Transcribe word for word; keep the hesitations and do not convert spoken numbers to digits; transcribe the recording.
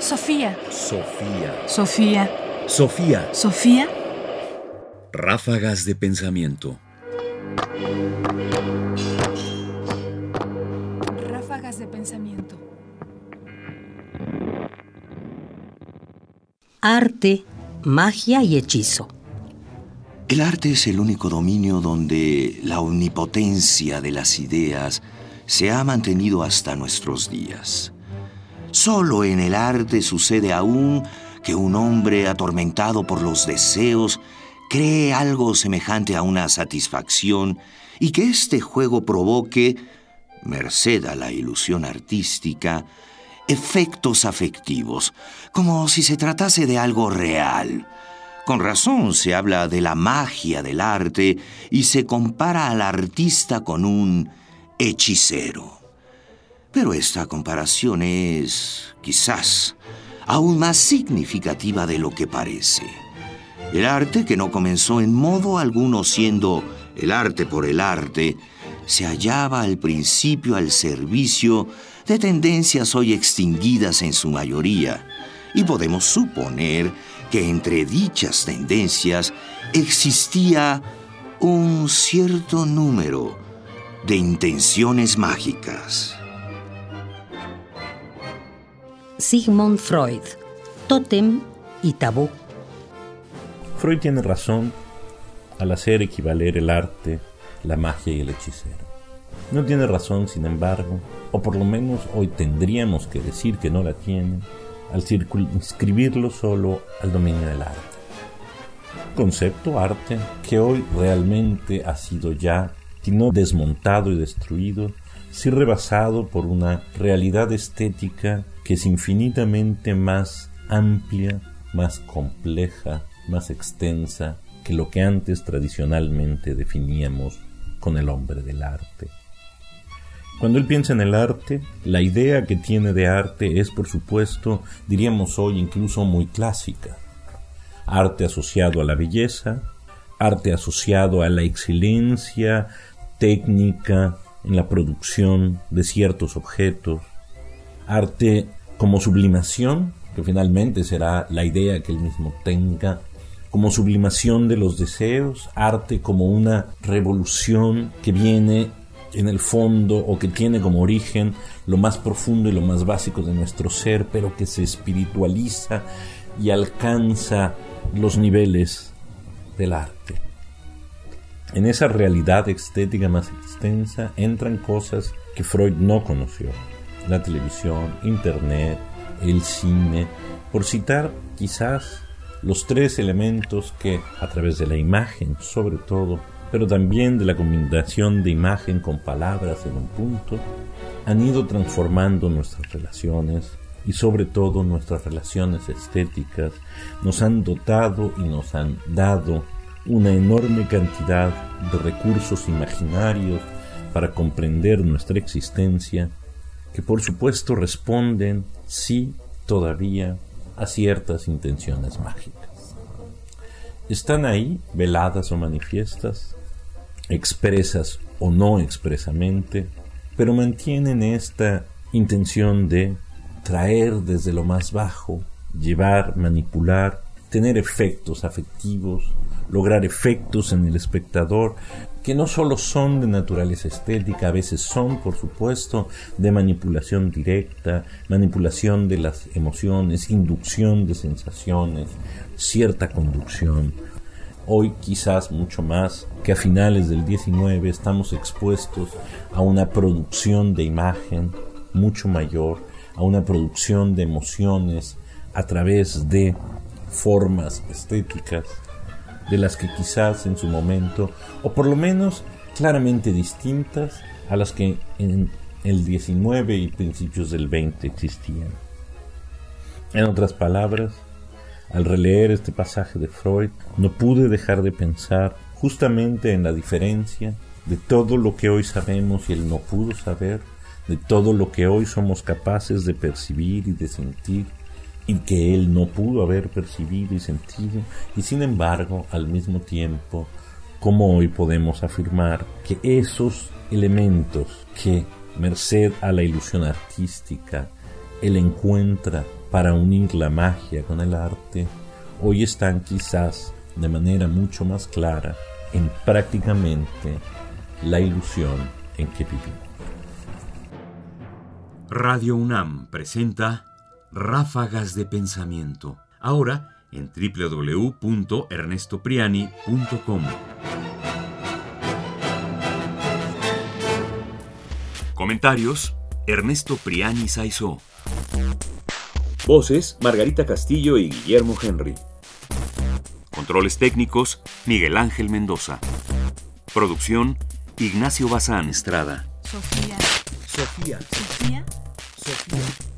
Sofía. Sofía. Sofía. Sofía. Sofía. Ráfagas de pensamiento. Ráfagas de pensamiento. Arte, magia y hechizo. El arte es el único dominio donde la omnipotencia de las ideas se ha mantenido hasta nuestros días. Solo en el arte sucede aún que un hombre atormentado por los deseos cree algo semejante a una satisfacción y que este juego provoque, merced a la ilusión artística, efectos afectivos, como si se tratase de algo real. Con razón se habla de la magia del arte y se compara al artista con un hechicero. Pero esta comparación es, quizás, aún más significativa de lo que parece. El arte, que no comenzó en modo alguno siendo el arte por el arte, se hallaba al principio al servicio de tendencias hoy extinguidas en su mayoría, y podemos suponer que entre dichas tendencias existía un cierto número de intenciones mágicas. Sigmund Freud, Tótem y tabú. Freud tiene razón al hacer equivaler el arte, la magia y el hechicero. No tiene razón, sin embargo, o por lo menos hoy tendríamos que decir que no la tiene, al circunscribirlo solo al dominio del arte. Concepto arte que hoy realmente ha sido ya, si no desmontado y destruido, sí rebasado por una realidad estética que es infinitamente más amplia, más compleja, más extensa que lo que antes tradicionalmente definíamos con el hombre del arte. Cuando él piensa en el arte, la idea que tiene de arte es, por supuesto, diríamos hoy incluso muy clásica. Arte asociado a la belleza, arte asociado a la excelencia técnica en la producción de ciertos objetos, arte como sublimación, que finalmente será la idea que él mismo tenga, como sublimación de los deseos, arte como una revolución que viene en el fondo o que tiene como origen lo más profundo y lo más básico de nuestro ser, pero que se espiritualiza y alcanza los niveles del arte. En esa realidad estética más extensa entran cosas que Freud no conoció: la televisión, internet, el cine, por citar quizás los tres elementos que, a través de la imagen sobre todo, pero también de la combinación de imagen con palabras en un punto, han ido transformando nuestras relaciones y sobre todo nuestras relaciones estéticas, nos han dotado y nos han dado una enorme cantidad de recursos imaginarios para comprender nuestra existencia, que por supuesto responden, sí, todavía, a ciertas intenciones mágicas. Están ahí, veladas o manifiestas, expresas o no expresamente, pero mantienen esta intención de traer desde lo más bajo, llevar, manipular, tener efectos afectivos, lograr efectos en el espectador que no solo son de naturaleza estética, a veces son, por supuesto, de manipulación directa, manipulación de las emociones, inducción de sensaciones, cierta conducción. Hoy quizás mucho más que a finales del diecinueve estamos expuestos a una producción de imagen mucho mayor, a una producción de emociones a través de formas estéticas de las que quizás en su momento, o por lo menos claramente distintas a las que en el diecinueve y principios del veinte existían. En otras palabras, al releer este pasaje de Freud, no pude dejar de pensar justamente en la diferencia de todo lo que hoy sabemos y él no pudo saber, de todo lo que hoy somos capaces de percibir y de sentir, y que él no pudo haber percibido y sentido, y sin embargo, al mismo tiempo, como hoy podemos afirmar que esos elementos que, merced a la ilusión artística, él encuentra para unir la magia con el arte, hoy están quizás de manera mucho más clara en prácticamente la ilusión en que vivimos. Radio UNAM presenta Ráfagas de Pensamiento, ahora en doble u doble u doble u punto ernesto priani punto com. Comentarios: Ernesto Priani Saizó. Voces: Margarita Castillo y Guillermo Henry. Controles técnicos: Miguel Ángel Mendoza. Producción: Ignacio Bazán Estrada. Sofía. Sofía. Sofía. Sofía.